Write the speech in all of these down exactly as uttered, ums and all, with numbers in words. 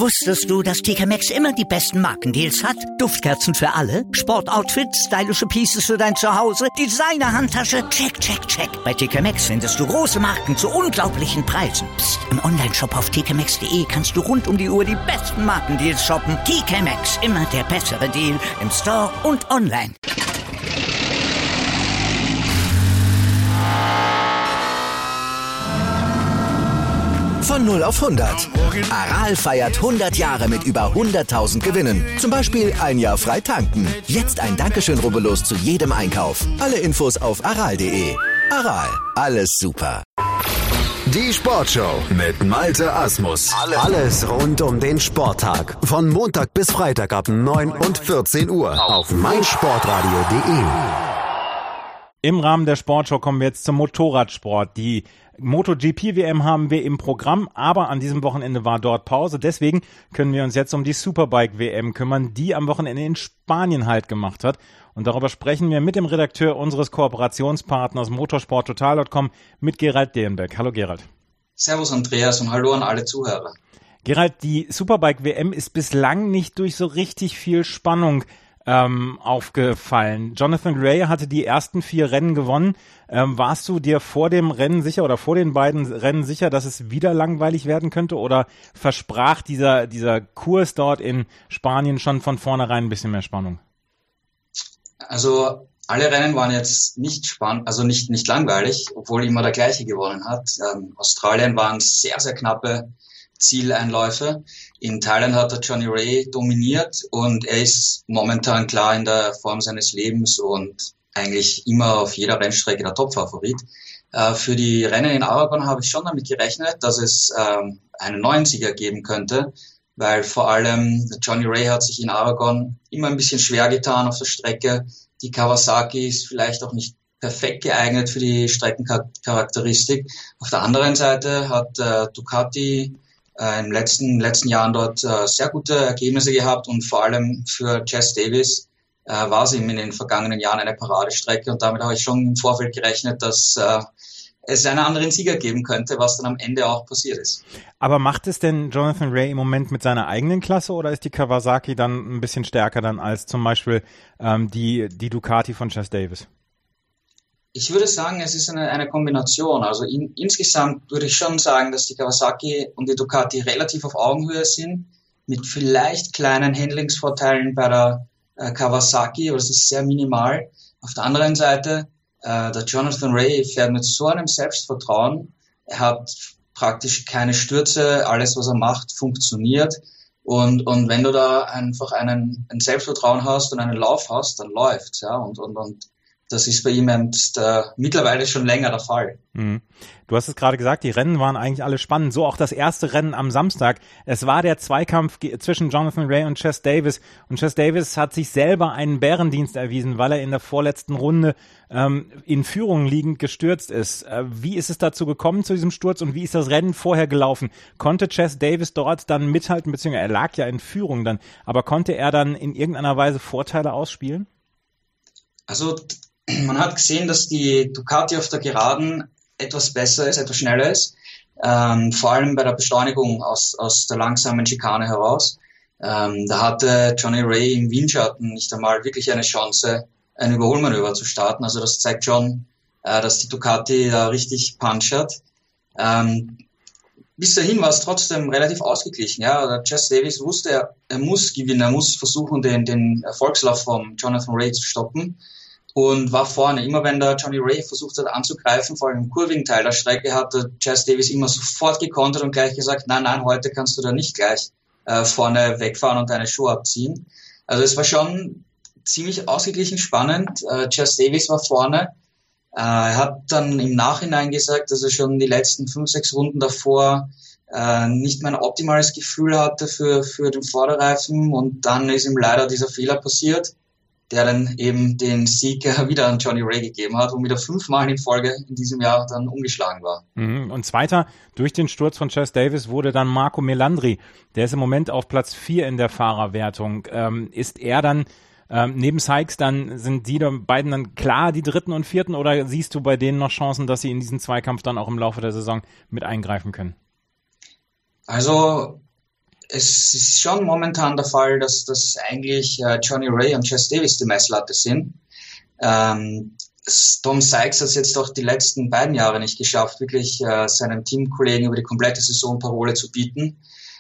Wusstest du, dass T K Maxx immer die besten Markendeals hat? Duftkerzen für alle, Sportoutfits, stylische Pieces für dein Zuhause, Designer-Handtasche, check, check, check. Bei T K Maxx findest du große Marken zu unglaublichen Preisen. Psst. Im Onlineshop auf t k maxx punkt d e kannst du rund um die Uhr die besten Markendeals shoppen. T K Maxx, immer der bessere Deal im Store und online. Von null auf hundert. Aral feiert hundert Jahre mit über hunderttausend Gewinnen. Zum Beispiel ein Jahr frei tanken. Jetzt ein Dankeschön, rubbellos zu jedem Einkauf. Alle Infos auf aral punkt de. Aral, alles super. Die Sportshow mit Malte Asmus. Alles rund um den Sporttag. Von Montag bis Freitag ab neun und vierzehn Uhr auf meinsportradio punkt de. Im Rahmen der Sportshow kommen wir jetzt zum Motorradsport. Die MotoGP-W M haben wir im Programm, aber an diesem Wochenende war dort Pause. Deswegen können wir uns jetzt um die Superbike-W M kümmern, die am Wochenende in Spanien Halt gemacht hat. Und darüber sprechen wir mit dem Redakteur unseres Kooperationspartners motorsporttotal punkt com, mit Gerald Derenberg. Hallo Gerald. Servus Andreas und hallo an alle Zuhörer. Gerald, die Superbike-W M ist bislang nicht durch so richtig viel Spannung Ähm, aufgefallen. Jonathan Rea hatte die ersten vier Rennen gewonnen. Ähm, warst du dir vor dem Rennen sicher oder vor den beiden Rennen sicher, dass es wieder langweilig werden könnte, oder versprach dieser dieser Kurs dort in Spanien schon von vornherein ein bisschen mehr Spannung? Also alle Rennen waren jetzt nicht spannend, also nicht nicht langweilig, obwohl immer der gleiche gewonnen hat. Ähm, Australien waren sehr, sehr knappe Zieleinläufe. In Thailand hat er Johnny Rea dominiert und er ist momentan klar in der Form seines Lebens und eigentlich immer auf jeder Rennstrecke der Topfavorit. Äh, für die Rennen in Aragon habe ich schon damit gerechnet, dass es ähm, einen neuen Sieger geben könnte, weil vor allem Johnny Rea hat sich in Aragon immer ein bisschen schwer getan auf der Strecke. Die Kawasaki ist vielleicht auch nicht perfekt geeignet für die Streckencharakteristik. Auf der anderen Seite hat äh, Ducati Äh, im letzten letzten Jahren dort äh, sehr gute Ergebnisse gehabt und vor allem für Chaz Davies äh, war es ihm in den vergangenen Jahren eine Paradestrecke und damit habe ich schon im Vorfeld gerechnet, dass äh, es einen anderen Sieger geben könnte, was dann am Ende auch passiert ist. Aber macht es denn Jonathan Rea im Moment mit seiner eigenen Klasse oder ist die Kawasaki dann ein bisschen stärker dann als zum Beispiel ähm, die die Ducati von Chaz Davies? Ich würde sagen, es ist eine, eine Kombination. Also in, insgesamt würde ich schon sagen, dass die Kawasaki und die Ducati relativ auf Augenhöhe sind, mit vielleicht kleinen Handlingsvorteilen bei der äh, Kawasaki, aber es ist sehr minimal. Auf der anderen Seite, äh, der Jonathan Rea fährt mit so einem Selbstvertrauen. Er hat praktisch keine Stürze, alles was er macht funktioniert. Und, und wenn du da einfach einen, ein Selbstvertrauen hast und einen Lauf hast, dann läuft's, ja, und, und, und das ist bei ihm äh, mittlerweile schon länger der Fall. Mhm. Du hast es gerade gesagt, die Rennen waren eigentlich alle spannend. So auch das erste Rennen am Samstag. Es war der Zweikampf ge- zwischen Jonathan Rea und Chaz Davies. Und Chaz Davies hat sich selber einen Bärendienst erwiesen, weil er in der vorletzten Runde ähm, in Führung liegend gestürzt ist. Äh, wie ist es dazu gekommen, zu diesem Sturz, und wie ist das Rennen vorher gelaufen? Konnte Chaz Davies dort dann mithalten, beziehungsweise er lag ja in Führung dann, aber konnte er dann in irgendeiner Weise Vorteile ausspielen? Also man hat gesehen, dass die Ducati auf der Geraden etwas besser ist, etwas schneller ist, ähm, vor allem bei der Beschleunigung aus, aus der langsamen Schikane heraus. Ähm, da hatte Johnny Rea im Windschatten nicht einmal wirklich eine Chance, ein Überholmanöver zu starten. Also das zeigt schon, äh, dass die Ducati da richtig Punch hat. Ähm, bis dahin war es trotzdem relativ ausgeglichen. Ja, der Chaz Davies wusste, er, er muss gewinnen, er muss versuchen, den, den Erfolgslauf von Jonathan Rea zu stoppen. Und war vorne. Immer wenn der Johnny Rea versucht hat anzugreifen, vor allem im kurvigen Teil der Strecke, hat der Chaz Davies immer sofort gekontert und gleich gesagt, nein, nein, heute kannst du da nicht gleich äh, vorne wegfahren und deine Schuhe abziehen. Also es war schon ziemlich ausgeglichen spannend. Äh, Chaz Davies war vorne. Äh, er hat dann im Nachhinein gesagt, dass er schon die letzten fünf, sechs Runden davor äh, nicht mehr ein optimales Gefühl hatte für, für den Vorderreifen, und dann ist ihm leider dieser Fehler passiert, der dann eben den Sieg wieder an Johnny Rea gegeben hat und wieder fünfmal in Folge in diesem Jahr dann umgeschlagen war. Und zweiter durch den Sturz von Chaz Davies wurde dann Marco Melandri. Der ist im Moment auf Platz vier in der Fahrerwertung. Ähm, ist er dann, ähm, neben Sykes, dann sind die beiden dann klar die dritten und vierten, oder siehst du bei denen noch Chancen, dass sie in diesen Zweikampf dann auch im Laufe der Saison mit eingreifen können? Also es ist schon momentan der Fall, dass das eigentlich äh, Johnny Ray und Chess Davis die Messlatte sind. Ähm, Tom Sykes hat es jetzt auch die letzten beiden Jahre nicht geschafft, wirklich äh, seinen Teamkollegen über die komplette Saison Parole zu bieten.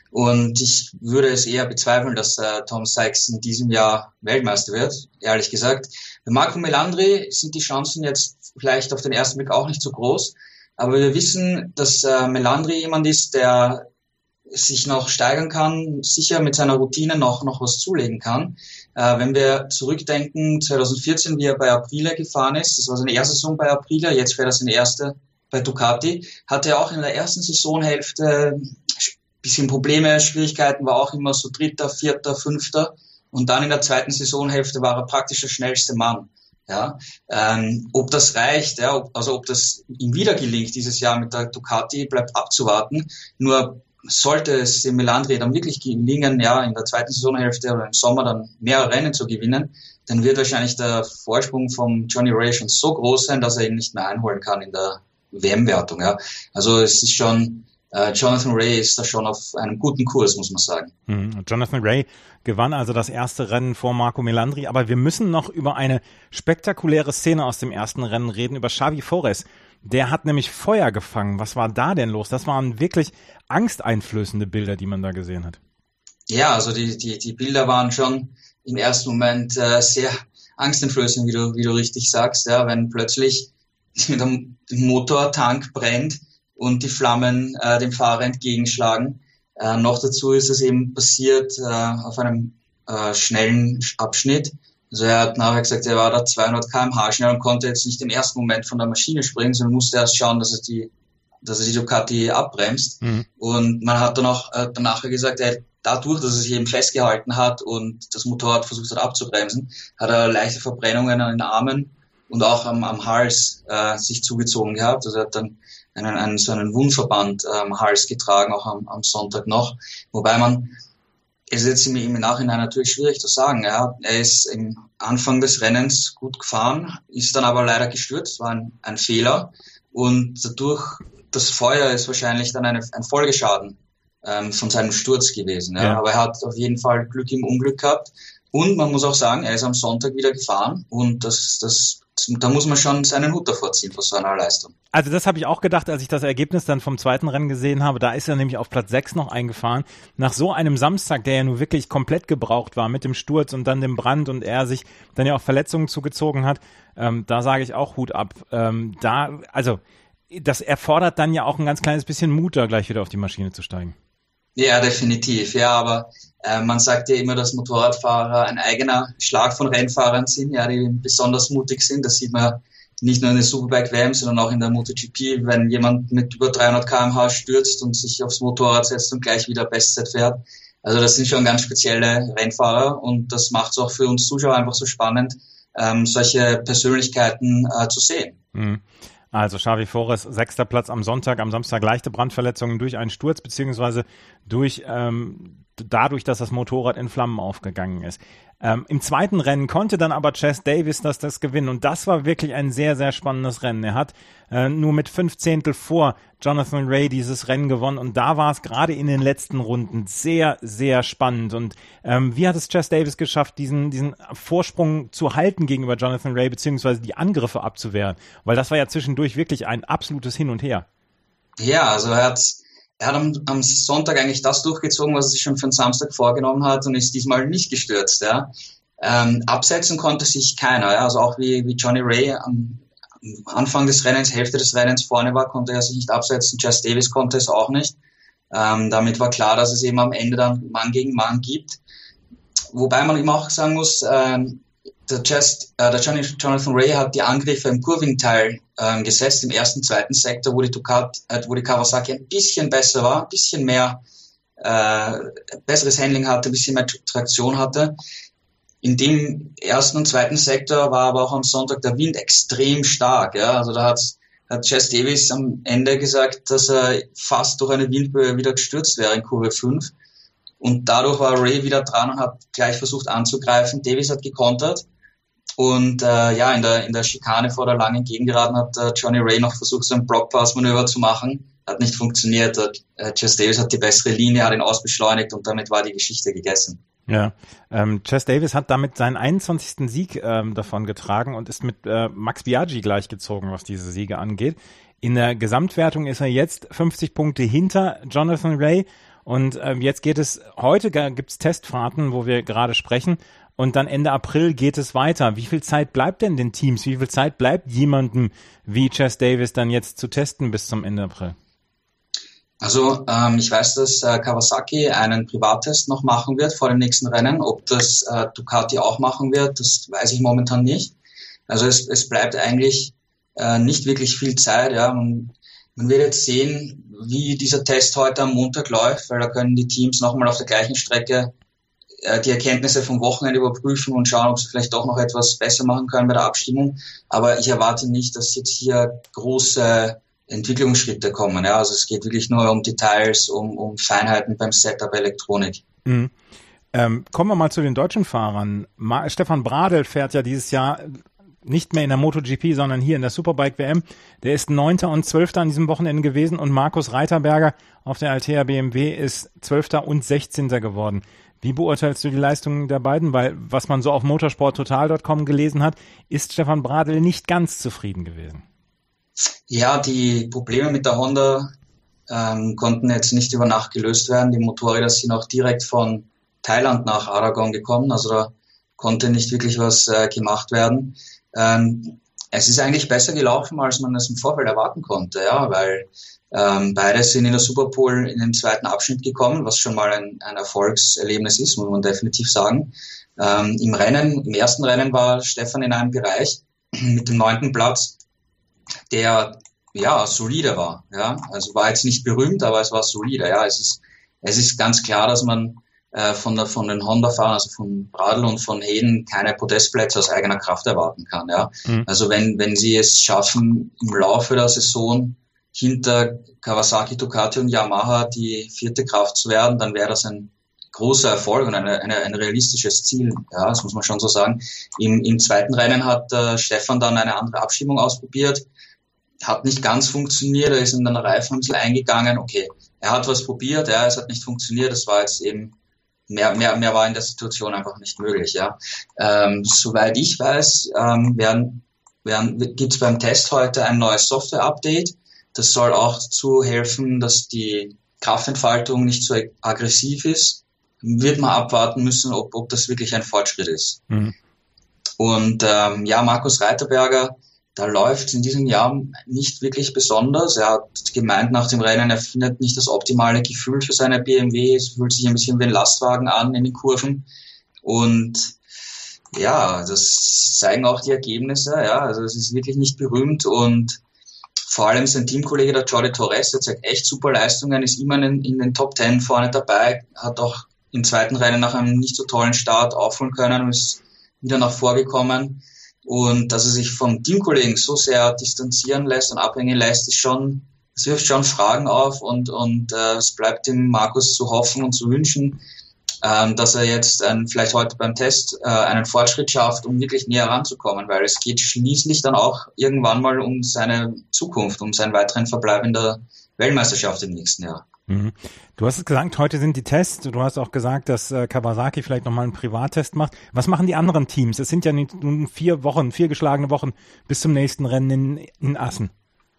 Und ich würde es eher bezweifeln, dass äh, Tom Sykes in diesem Jahr Weltmeister wird, ehrlich gesagt. Bei Marco Melandri sind die Chancen jetzt vielleicht auf den ersten Blick auch nicht so groß. Aber wir wissen, dass äh, Melandri jemand ist, der sich noch steigern kann, sicher mit seiner Routine noch noch was zulegen kann. Äh, wenn wir zurückdenken, zwanzig vierzehn, wie er bei Aprilia gefahren ist, das war seine erste Saison bei Aprilia, jetzt wäre das seine erste bei Ducati, hatte er auch in der ersten Saisonhälfte ein bisschen Probleme, Schwierigkeiten, war auch immer so Dritter, Vierter, Fünfter und dann in der zweiten Saisonhälfte war er praktisch der schnellste Mann. Ja, ähm, ob das reicht, ja, ob, also ob das ihm wieder gelingt dieses Jahr mit der Ducati, bleibt abzuwarten. Nur sollte es dem Melandri dann wirklich gelingen, ja, in der zweiten Saisonhälfte oder im Sommer dann mehr Rennen zu gewinnen, dann wird wahrscheinlich der Vorsprung vom Johnny Ray schon so groß sein, dass er ihn nicht mehr einholen kann in der W M-Wertung. Ja. Also es ist schon, äh, Jonathan Ray ist da schon auf einem guten Kurs, muss man sagen. Mhm. Jonathan Ray gewann also das erste Rennen vor Marco Melandri, aber wir müssen noch über eine spektakuläre Szene aus dem ersten Rennen reden, über Xavi Forés. Der hat nämlich Feuer gefangen. Was war da denn los? Das waren wirklich angsteinflößende Bilder, die man da gesehen hat. Ja, also die die die Bilder waren schon im ersten Moment äh, sehr angsteinflößend, wie du wie du richtig sagst, ja, wenn plötzlich der Motortank brennt und die Flammen äh, dem Fahrer entgegenschlagen. Äh, noch dazu ist es eben passiert äh, auf einem äh, schnellen Abschnitt. Also er hat nachher gesagt, er war da zweihundert Kilometer pro Stunde schnell und konnte jetzt nicht im ersten Moment von der Maschine springen, sondern musste erst schauen, dass er die, dass er die Ducati abbremst. Mhm. Und man hat dann auch äh, danach gesagt, er, dadurch, dass er sich eben festgehalten hat und das Motorrad versucht hat abzubremsen, hat er leichte Verbrennungen an den Armen und auch am, am Hals äh, sich zugezogen gehabt. Also er hat dann einen, einen so einen Wundverband äh, am Hals getragen, auch am, am Sonntag noch. Wobei man, es ist jetzt im, im Nachhinein natürlich schwierig zu sagen. Ja. Er ist im Anfang des Rennens gut gefahren, ist dann aber leider gestürzt, war ein, ein Fehler. Und dadurch, das Feuer ist wahrscheinlich dann eine, ein Folgeschaden ähm, von seinem Sturz gewesen. Ja. Ja. Aber er hat auf jeden Fall Glück im Unglück gehabt. Und man muss auch sagen, er ist am Sonntag wieder gefahren und das, das, da muss man schon seinen Hut davor ziehen vor so einer Leistung. Also das habe ich auch gedacht, als ich das Ergebnis dann vom zweiten Rennen gesehen habe. Da ist er nämlich auf Platz sechs noch eingefahren. Nach so einem Samstag, der ja nun wirklich komplett gebraucht war mit dem Sturz und dann dem Brand und er sich dann ja auch Verletzungen zugezogen hat, ähm, da sage ich auch Hut ab. Ähm, da, also das erfordert dann ja auch ein ganz kleines bisschen Mut, da gleich wieder auf die Maschine zu steigen. Ja, definitiv. Ja, aber äh, man sagt ja immer, dass Motorradfahrer ein eigener Schlag von Rennfahrern sind, ja, die besonders mutig sind. Das sieht man nicht nur in der Superbike-W M, sondern auch in der MotoGP, wenn jemand mit über dreihundert Kilometer pro Stunde stürzt und sich aufs Motorrad setzt und gleich wieder Bestzeit fährt. Also das sind schon ganz spezielle Rennfahrer und das macht es auch für uns Zuschauer einfach so spannend, ähm, solche Persönlichkeiten äh, zu sehen. Mhm. Also Xavi Forés, sechster Platz am Sonntag, am Samstag leichte Brandverletzungen durch einen Sturz, beziehungsweise durch ähm, dadurch, dass das Motorrad in Flammen aufgegangen ist. Ähm, Im zweiten Rennen konnte dann aber Chess Davis das, das gewinnen und das war wirklich ein sehr, sehr spannendes Rennen. Er hat äh, nur mit fünf Zehntel vor Jonathan Ray dieses Rennen gewonnen und da war es gerade in den letzten Runden sehr, sehr spannend. Und ähm, wie hat es Chess Davis geschafft, diesen, diesen Vorsprung zu halten gegenüber Jonathan Ray, beziehungsweise die Angriffe abzuwehren? Weil das war ja zwischendurch wirklich ein absolutes Hin und Her. Ja, also er hat Er hat am, am Sonntag eigentlich das durchgezogen, was er sich schon für den Samstag vorgenommen hat und ist diesmal nicht gestürzt. Ja. Ähm, absetzen konnte sich keiner. Ja. Also auch wie, wie Johnny Ray am, am Anfang des Rennens, Hälfte des Rennens vorne war, konnte er sich nicht absetzen. Chess Davis konnte es auch nicht. Ähm, damit war klar, dass es eben am Ende dann Mann gegen Mann gibt. Wobei man eben auch sagen muss, ähm, der, Just, äh, der Johnny, Jonathan Ray hat die Angriffe im Kurving-Teil äh, gesetzt, im ersten, zweiten Sektor, wo die Ducati, äh, wo die Kawasaki ein bisschen besser war, ein bisschen mehr äh, besseres Handling hatte, ein bisschen mehr Traktion hatte. In dem ersten und zweiten Sektor war aber auch am Sonntag der Wind extrem stark. Ja? Also da hat, hat Chess Davis am Ende gesagt, dass er fast durch eine Windböe wieder gestürzt wäre in Kurve fünf. Und dadurch war Ray wieder dran und hat gleich versucht anzugreifen. Davis hat gekontert. Und äh, ja, in der in der Schikane vor der langen Gegengeraden hat äh, Johnny Ray noch versucht, so ein Blockpass-Manöver zu machen. hat nicht funktioniert. Äh, Chess Davis hat die bessere Linie, hat ihn ausbeschleunigt und damit war die Geschichte gegessen. Ja, ähm, Chess Davis hat damit seinen einundzwanzigsten Sieg ähm, davon getragen und ist mit äh, Max Biaggi gleichgezogen, was diese Siege angeht. In der Gesamtwertung ist er jetzt fünfzig Punkte hinter Jonathan Ray und ähm, jetzt geht es, heute gibt's Testfahrten, wo wir gerade sprechen und dann Ende April geht es weiter. Wie viel Zeit bleibt denn den Teams, wie viel Zeit bleibt jemandem wie Chess Davis dann jetzt zu testen bis zum Ende April? Also ähm, ich weiß, dass äh, Kawasaki einen Privattest noch machen wird vor dem nächsten Rennen. Ob das äh, Ducati auch machen wird, das weiß ich momentan nicht. Also es, es bleibt eigentlich äh, nicht wirklich viel Zeit. Ja, man, man wird jetzt sehen, wie dieser Test heute am Montag läuft, weil da können die Teams nochmal auf der gleichen Strecke äh, die Erkenntnisse vom Wochenende überprüfen und schauen, ob sie vielleicht doch noch etwas besser machen können bei der Abstimmung. Aber ich erwarte nicht, dass jetzt hier große Entwicklungsschritte kommen. Ja, also es geht wirklich nur um Details, um, um Feinheiten beim Setup Elektronik. Mhm. Ähm, kommen wir mal zu den deutschen Fahrern. Ma- Stefan Bradl fährt ja dieses Jahr nicht mehr in der MotoGP, sondern hier in der Superbike-W M. Der ist Neunter und Zwölfter an diesem Wochenende gewesen und Markus Reiterberger auf der Althea B M W ist Zwölfter und Sechzehnter geworden. Wie beurteilst du die Leistungen der beiden? Weil was man so auf motorsporttotal Punkt com gelesen hat, ist Stefan Bradl nicht ganz zufrieden gewesen. Ja, die Probleme mit der Honda ähm, konnten jetzt nicht über Nacht gelöst werden. Die Motorräder sind auch direkt von Thailand nach Aragon gekommen, also da konnte nicht wirklich was äh, gemacht werden. Ähm, es ist eigentlich besser gelaufen, als man es im Vorfeld erwarten konnte, ja, weil ähm, beide sind in der Superpole in den zweiten Abschnitt gekommen, was schon mal ein, ein Erfolgserlebnis ist, muss man definitiv sagen. Ähm, im Rennen, im ersten Rennen war Stefan in einem Bereich mit dem neunten Platz, der ja solide war, ja, also war jetzt nicht berühmt, aber es war solide, ja, es ist es ist ganz klar, dass man äh, von der von den Honda-Fahrern, also von Bradl und von Hayden keine Podestplätze aus eigener Kraft erwarten kann, ja, mhm. Also wenn wenn sie es schaffen im Laufe der Saison hinter Kawasaki, Ducati und Yamaha die vierte Kraft zu werden, dann wäre das ein großer Erfolg und eine, eine, ein realistisches Ziel, ja, das muss man schon so sagen. Im, im zweiten Rennen hat äh, Stefan dann eine andere Abstimmung ausprobiert, hat nicht ganz funktioniert, er ist in den Reifen ein bisschen eingegangen, okay, er hat was probiert, ja, es hat nicht funktioniert, das war jetzt eben, mehr, mehr, mehr war in der Situation einfach nicht möglich, ja. Ähm, soweit ich weiß, ähm, werden, werden, gibt es beim Test heute ein neues Software-Update, das soll auch dazu helfen, dass die Kraftentfaltung nicht so aggressiv ist. Wird man abwarten müssen, ob, ob das wirklich ein Fortschritt ist. Mhm. Und ähm, ja, Markus Reiterberger, da läuft es in diesem Jahr nicht wirklich besonders. Er hat gemeint nach dem Rennen, er findet nicht das optimale Gefühl für seine B M W. Es fühlt sich ein bisschen wie ein Lastwagen an in den Kurven. Und ja, das zeigen auch die Ergebnisse. Ja, also es ist wirklich nicht berühmt und vor allem sein Teamkollege, der Jordi Torres, der zeigt echt super Leistungen, ist immer in, in den Top Ten vorne dabei, hat auch im zweiten Rennen nach einem nicht so tollen Start aufholen können und ist wieder nach vorgekommen. Und dass er sich vom Teamkollegen so sehr distanzieren lässt und abhängen lässt, ist schon, es wirft schon Fragen auf und, und äh, es bleibt dem Markus zu hoffen und zu wünschen, ähm, dass er jetzt ähm, vielleicht heute beim Test äh, einen Fortschritt schafft, um wirklich näher ranzukommen, weil es geht schließlich dann auch irgendwann mal um seine Zukunft, um seinen weiteren Verbleib in der Weltmeisterschaft im nächsten Jahr. Mhm. Du hast es gesagt, heute sind die Tests. Du hast auch gesagt, dass äh, Kawasaki vielleicht nochmal einen Privattest macht. Was machen die anderen Teams? Es sind ja nun vier Wochen, vier geschlagene Wochen bis zum nächsten Rennen in, in Assen.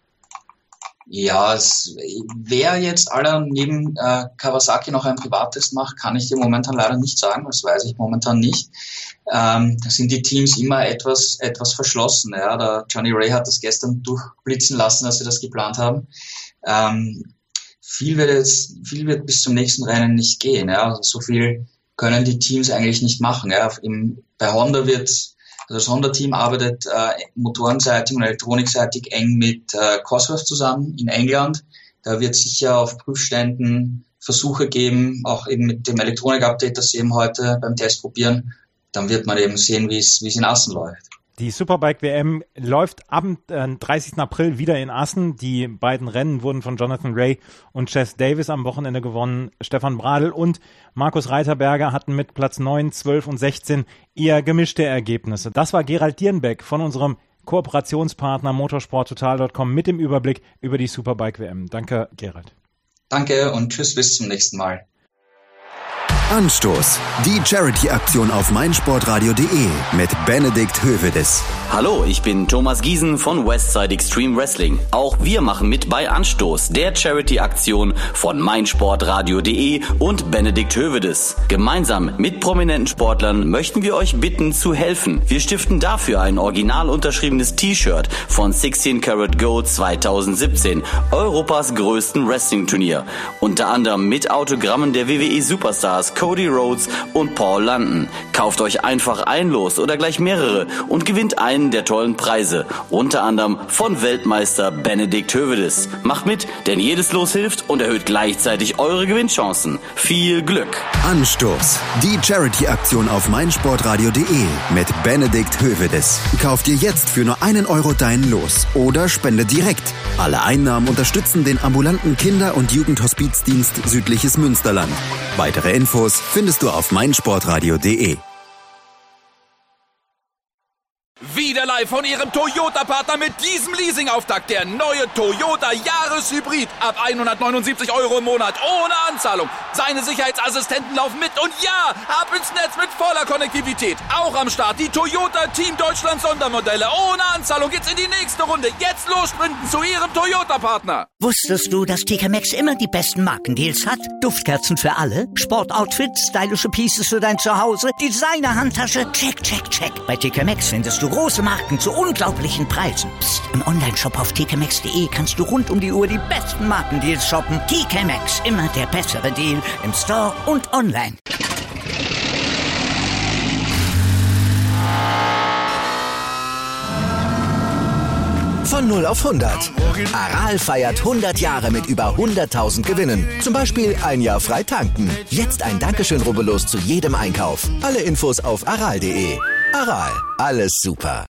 Ja, es, wer jetzt alle neben äh, Kawasaki noch einen Privattest macht, kann ich dir momentan leider nicht sagen. Das weiß ich momentan nicht. Ähm, da sind die Teams immer etwas etwas verschlossen. Ja, der Johnny Ray hat das gestern durchblitzen lassen, als sie das geplant haben. Ähm, Viel wird jetzt, viel wird bis zum nächsten Rennen nicht gehen. Ja. Also so viel können die Teams eigentlich nicht machen. Ja. Im, bei Honda wird, also das Honda-Team arbeitet äh, motorenseitig und elektronikseitig eng mit äh, Cosworth zusammen in England. Da wird sicher auf Prüfständen Versuche geben, auch eben mit dem Elektronik-Update, das sie eben heute beim Test probieren. Dann wird man eben sehen, wie es, wie es in Assen läuft. Die Superbike-W M läuft am äh, dreißigsten April wieder in Assen. Die beiden Rennen wurden von Jonathan Ray und Chess Davis am Wochenende gewonnen. Stefan Bradl und Markus Reiterberger hatten mit Platz neun, zwölf und sechzehn eher gemischte Ergebnisse. Das war Gerald Dierenbeck von unserem Kooperationspartner motorsporttotal Punkt com mit dem Überblick über die Superbike-W M. Danke, Gerald. Danke und tschüss, bis zum nächsten Mal. Anstoß. Die Charity-Aktion auf meinsportradio punkt de mit Benedikt Hövedes. Hallo, ich bin Thomas Giesen von Westside Extreme Wrestling. Auch wir machen mit bei Anstoß, der Charity-Aktion von meinsportradio punkt de und Benedikt Hövedes. Gemeinsam mit prominenten Sportlern möchten wir euch bitten zu helfen. Wir stiften dafür ein original unterschriebenes T-Shirt von sechzehn Karat Gold zweitausendsiebzehn, Europas größten Wrestling-Turnier. Unter anderem mit Autogrammen der W W E-Superstars Cody Rhodes und Paul London. Kauft euch einfach ein Los oder gleich mehrere und gewinnt einen der tollen Preise. Unter anderem von Weltmeister Benedikt Hövedes. Macht mit, denn jedes Los hilft und erhöht gleichzeitig eure Gewinnchancen. Viel Glück! Anstoß. Die Charity-Aktion auf meinsportradio punkt de mit Benedikt Hövedes. Kauft dir jetzt für nur einen Euro dein Los oder spende direkt. Alle Einnahmen unterstützen den ambulanten Kinder- und Jugendhospizdienst Südliches Münsterland. Weitere Infos findest du auf meinsportradio punkt de. Wieder live von Ihrem Toyota-Partner mit diesem Leasing-Auftakt. Der neue Toyota Jahreshybrid. Ab hundertneunundsiebzig Euro im Monat. Ohne Anzahlung. Seine Sicherheitsassistenten laufen mit. Und ja, ab ins Netz mit voller Konnektivität. Auch am Start die Toyota Team Deutschland Sondermodelle. Ohne Anzahlung geht's in die nächste Runde. Jetzt los sprinten zu Ihrem Toyota-Partner. Wusstest du, dass T K Maxx immer die besten Markendeals hat? Duftkerzen für alle, Sportoutfits, stylische Pieces für dein Zuhause, Designer-Handtasche, check, check, check. Bei T K Maxx findest du große Marken zu unglaublichen Preisen. Psst. Im Onlineshop auf t k maxx punkt de kannst du rund um die Uhr die besten Markendeals shoppen. T K Maxx, immer der bessere Deal im Store und online. Von null auf hundert. Aral feiert hundert Jahre mit über hunderttausend Gewinnen. Zum Beispiel ein Jahr frei tanken. Jetzt ein Dankeschön, rubbellos zu jedem Einkauf. Alle Infos auf aral punkt de. Aral, alles super.